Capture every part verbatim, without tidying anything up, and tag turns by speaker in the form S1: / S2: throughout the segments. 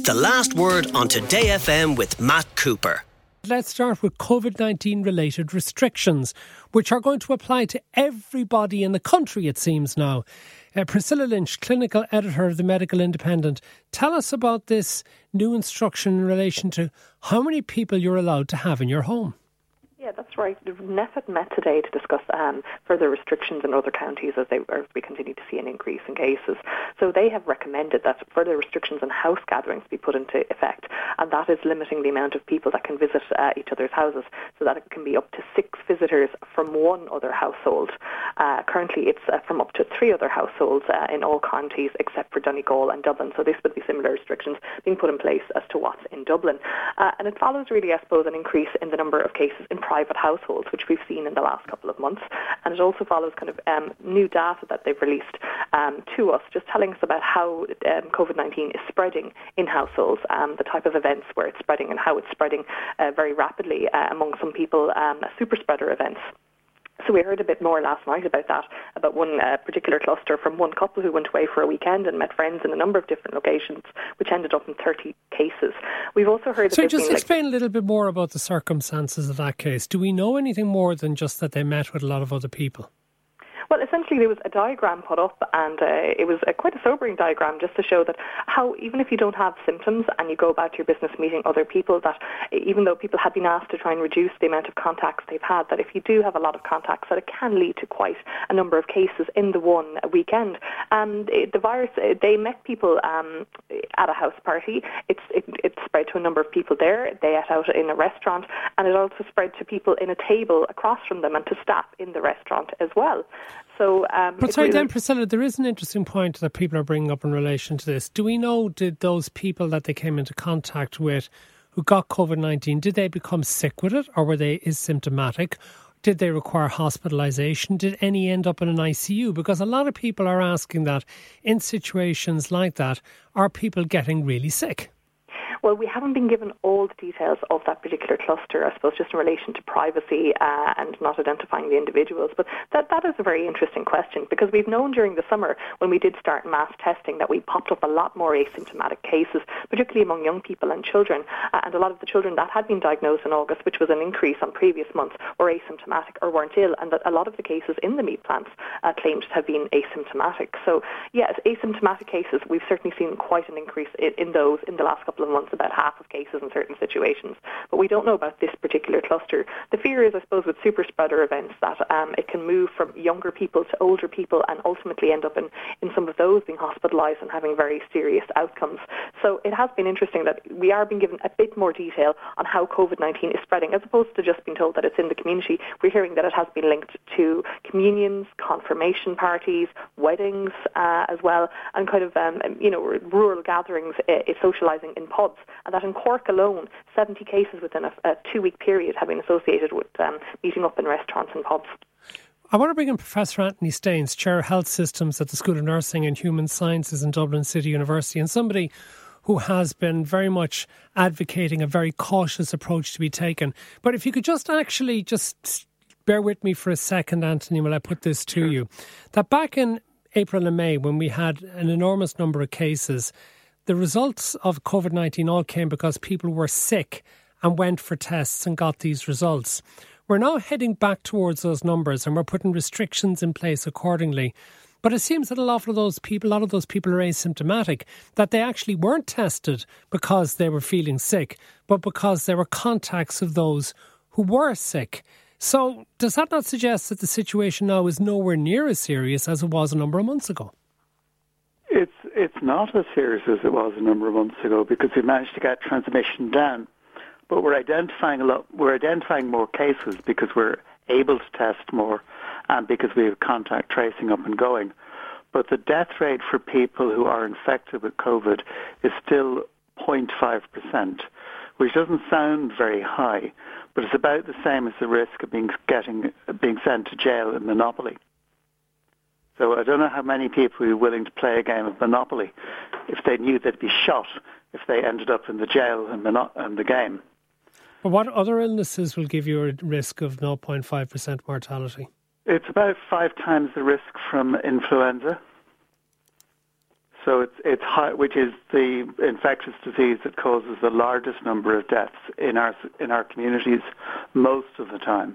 S1: The Last Word on Today F M with Matt Cooper.
S2: Let's start with COVID nineteen related restrictions, which are going to apply to everybody in the country, it seems now. Uh, Priscilla Lynch, clinical editor of the Medical Independent, tell us about this new instruction in relation to how many people you're allowed to have in your home.
S3: Yeah, that's right. The N E F I D met today to discuss um, further restrictions in other counties as, they, as we continue to see an increase in cases. So they have recommended that further restrictions on house gatherings be put into effect, and that is limiting the amount of people that can visit uh, each other's houses, so that it can be up to six visitors from one other household. Uh, currently, it's uh, from up to three other households uh, in all counties except for Donegal and Dublin. So this would be similar restrictions being put in place as to what's in Dublin. Uh, and it follows really, I suppose, an increase in the number of cases in private households, which we've seen in the last couple of months. And it also follows kind of um, new data that they've released um, to us, just telling us about how um, COVID nineteen is spreading in households, um, the type of events where it's spreading and how it's spreading uh, very rapidly uh, among some people, um, super spreader events. So we heard a bit more last night about that, about one uh, particular cluster from one couple who went away for a weekend and met friends in a number of different locations, which ended up in thirty cases. We've also heard...
S2: So
S3: that
S2: just explain
S3: like,
S2: a little bit more about the circumstances of that case. Do we know anything more than just that they met with a lot of other people?
S3: Well, essentially there was a diagram put up, and uh, it was a, quite a sobering diagram just to show that how even if you don't have symptoms and you go about your business meeting other people, that even though people had been asked to try and reduce the amount of contacts they've had, that if you do have a lot of contacts, that it can lead to quite a number of cases in the one weekend. And it, the virus, they met people um, at a house party. It's, it, it spread to a number of people there. They ate out in a restaurant, and it also spread to people in a table across from them and to staff in the restaurant as well. So, um,
S2: but sorry,
S3: really
S2: then, Priscilla, there is an interesting point that people are bringing up in relation to this. Do we know, did those people that they came into contact with who got COVID nineteen, did they become sick with it, or were they asymptomatic? Did they require hospitalisation? Did any end up in an I C U? Because a lot of people are asking that in situations like that, are people getting really sick?
S3: Well, we haven't been given all the details of that particular cluster, I suppose, just in relation to privacy uh, and not identifying the individuals. But that, that is a very interesting question, because we've known during the summer when we did start mass testing that we popped up a lot more asymptomatic cases, particularly among young people and children. Uh, and a lot of the children that had been diagnosed in August, which was an increase on previous months, were asymptomatic or weren't ill. And that a lot of the cases in the meat plants uh, claimed to have been asymptomatic. So, yes, asymptomatic cases, we've certainly seen quite an increase in, in those in the last couple of months. About half of cases in certain situations. But we don't know about this particular cluster. The fear is, I suppose, with super spreader events that um, it can move from younger people to older people and ultimately end up in, in some of those being hospitalised and having very serious outcomes. So it has been interesting that we are being given a bit more detail on how COVID nineteen is spreading, as opposed to just being told that it's in the community. We're hearing that it has been linked to communions, confirmation parties, weddings uh, as well, and kind of um, you know rural gatherings, uh, socialising in pubs. And that in Cork alone, seventy cases within a, a two-week period have been associated with um, meeting up in restaurants and pubs.
S2: I want to bring in Professor Anthony Staines, Chair of Health Systems at the School of Nursing and Human Sciences in Dublin City University, and somebody who has been very much advocating a very cautious approach to be taken. But if you could just actually just bear with me for a second, Anthony, while I put this to you, that back in April and May, when we had an enormous number of cases, the results of COVID nineteen all came because people were sick and went for tests and got these results. We're now heading back towards those numbers, and we're putting restrictions in place accordingly. But it seems that a lot of those people, a lot of those people are asymptomatic, that they actually weren't tested because they were feeling sick, but because they were contacts of those who were sick. So does that not suggest that the situation now is nowhere near as serious as it was a number of months ago?
S4: It's it's not as serious as it was a number of months ago, because we managed to get transmission down. But we're identifying a lot. We're identifying more cases because we're able to test more, and because we have contact tracing up and going. But the death rate for people who are infected with COVID is still zero point five percent, which doesn't sound very high, but it's about the same as the risk of being getting being sent to jail in Monopoly. So I don't know how many people would be willing to play a game of Monopoly if they knew they'd be shot if they ended up in the jail and mono- the game.
S2: But what other illnesses will give you a risk of zero point five percent mortality?
S4: It's about five times the risk from influenza. So it's it's high, which is the infectious disease that causes the largest number of deaths in our in our communities most of the time.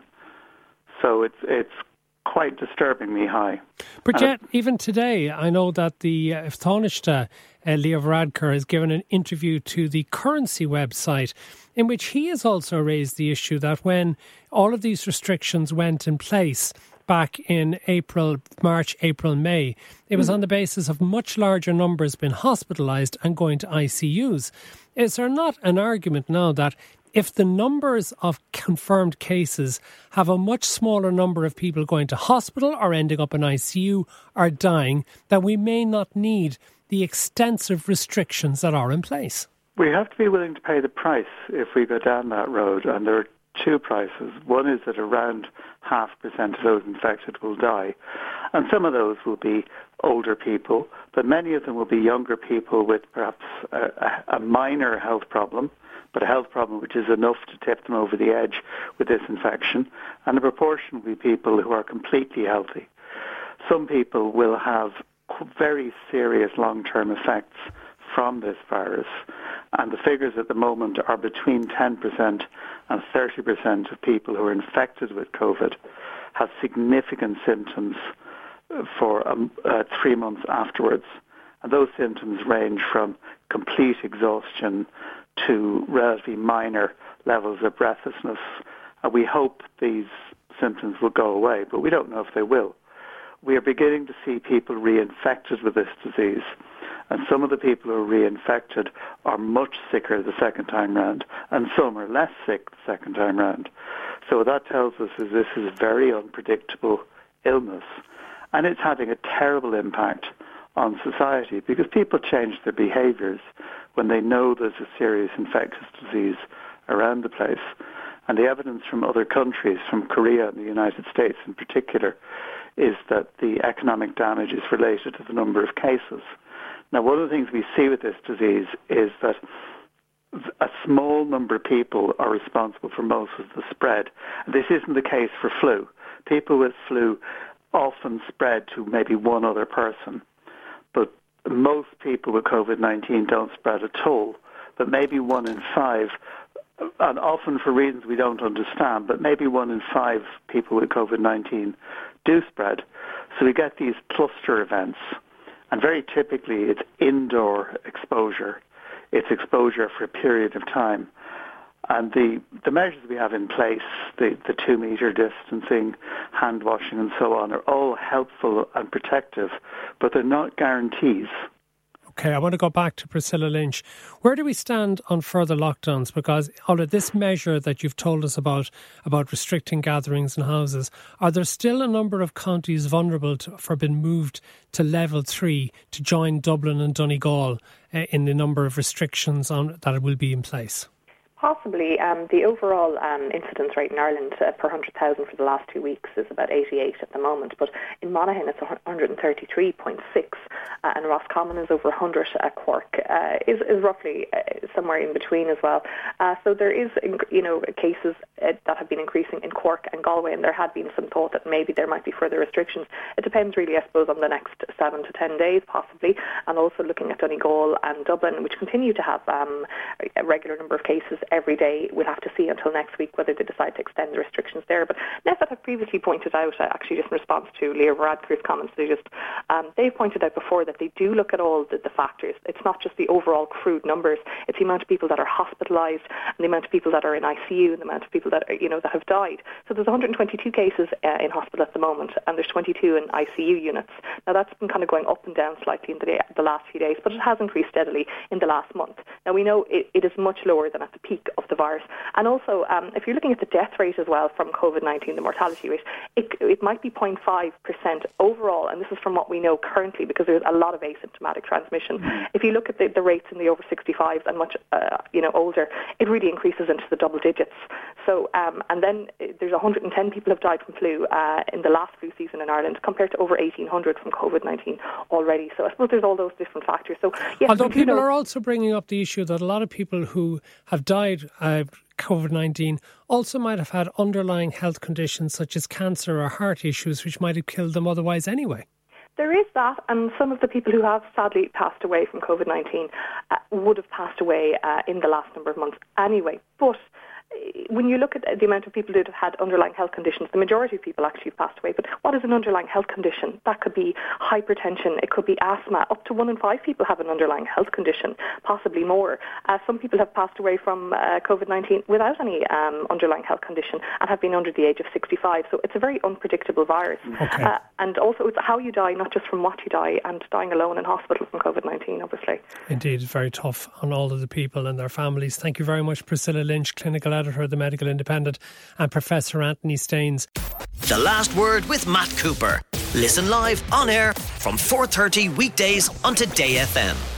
S4: So it's it's quite disturbingly high.
S2: But yet, uh, even today, I know that the uh, Taoiseach, uh, Leo Varadkar, has given an interview to the Currency website in which he has also raised the issue that when all of these restrictions went in place back in April, March, April, May, it was mm. on the basis of much larger numbers being hospitalised and going to I C Us. Is there not an argument now that if the numbers of confirmed cases have a much smaller number of people going to hospital or ending up in I C U or dying, that we may not need the extensive restrictions that are in place?
S4: We have to be willing to pay the price if we go down that road, and there are two prices. One is that around half percent of those infected will die, and some of those will be older people, but many of them will be younger people with perhaps a, a minor health problem, but a health problem which is enough to tip them over the edge with this infection, and a proportion will be people who are completely healthy. Some people will have very serious long-term effects from this virus, and the figures at the moment are between ten percent and thirty percent of people who are infected with COVID have significant symptoms for um, uh, three months afterwards. And those symptoms range from complete exhaustion to relatively minor levels of breathlessness. And we hope these symptoms will go away, but we don't know if they will. We are beginning to see people reinfected with this disease, and some of the people who are reinfected are much sicker the second time round, and some are less sick the second time round. So what that tells us is this is a very unpredictable illness, and it's having a terrible impact on society because people change their behaviours when they know there's a serious infectious disease around the place. And the evidence from other countries, from Korea and the United States in particular, is that the economic damage is related to the number of cases. Now, one of the things we see with this disease is that a small number of people are responsible for most of the spread. This isn't the case for flu. People with flu often spread to maybe one other person, but most people with COVID nineteen don't spread at all, but maybe one in five, and often for reasons we don't understand, but maybe one in five people with COVID nineteen do spread. So we get these cluster events, and very typically it's indoor exposure. It's exposure for a period of time. And the, the measures we have in place, the, the two-metre distancing, hand washing and so on, are all helpful and protective, but they're not guarantees.
S2: Okay, I want to go back to Priscilla Lynch. Where do we stand on further lockdowns? Because out of this measure that you've told us about, about restricting gatherings in houses, are there still a number of counties vulnerable to, for being moved to level three to join Dublin and Donegal uh, in the number of restrictions on, that will be in place?
S3: Possibly. Um, the overall um, incidence rate in Ireland uh, per one hundred thousand for the last two weeks is about eighty-eight at the moment, but in Monaghan it's one hundred thirty-three point six, uh, and Roscommon is over one hundred. Uh, Cork uh, is, is roughly uh, somewhere in between as well. Uh, so there is, you know, cases uh, that have been increasing in Cork and Galway, and there had been some thought that maybe there might be further restrictions. It depends really, I suppose, on the next seven to ten days possibly, and also looking at Donegal and Dublin, which continue to have um, a regular number of cases every day. We'll have to see until next week whether they decide to extend the restrictions there. But NPHET have previously pointed out, uh, actually just in response to Leo Varadkar's comments, they just um, they've pointed out before that they do look at all the, the factors. It's not just the overall crude numbers; it's the amount of people that are hospitalised and the amount of people that are in I C U and the amount of people that are, you know, that have died. So there's one hundred twenty-two cases uh, in hospital at the moment, and there's twenty-two in I C U units. Now that's been kind of going up and down slightly in the, day, the last few days, but it has increased steadily in the last month. Now we know it, it is much lower than at the peak of the virus. And also, um, if you're looking at the death rate as well from COVID nineteen, the mortality rate, it, it might be zero point five percent overall, and this is from what we know currently because there's a lot of asymptomatic transmission. Mm. If you look at the, the rates in the over sixty-fives and much uh, you know older, it really increases into the double digits. So, um, and then there's one hundred ten people have died from flu uh, in the last flu season in Ireland compared to over eighteen hundred from COVID nineteen already. So I suppose there's all those different factors. So, yes,
S2: although people
S3: know,
S2: are also bringing up the issue that a lot of people who have died uh, COVID nineteen also might have had underlying health conditions such as cancer or heart issues which might have killed them otherwise anyway.
S3: There is that, and some of the people who have sadly passed away from COVID nineteen uh, would have passed away uh, in the last number of months anyway. But when you look at the amount of people who have had underlying health conditions, the majority of people actually have passed away. But what is an underlying health condition? That could be hypertension, it could be asthma. Up to one in five people have an underlying health condition, possibly more. Uh, some people have passed away from uh, COVID nineteen without any um, underlying health condition and have been under the age of sixty-five. So it's a very unpredictable virus.
S2: Okay.
S3: Uh, and also it's how you die, not just from what you die, and dying alone in hospital from COVID nineteen, obviously.
S2: Indeed, it's very tough on all of the people and their families. Thank you very much, Priscilla Lynch, Clinical Editor of the Medical Independent, and Professor Anthony Staines.
S1: The Last Word with Matt Cooper. Listen live on air from four thirty weekdays on Today F M.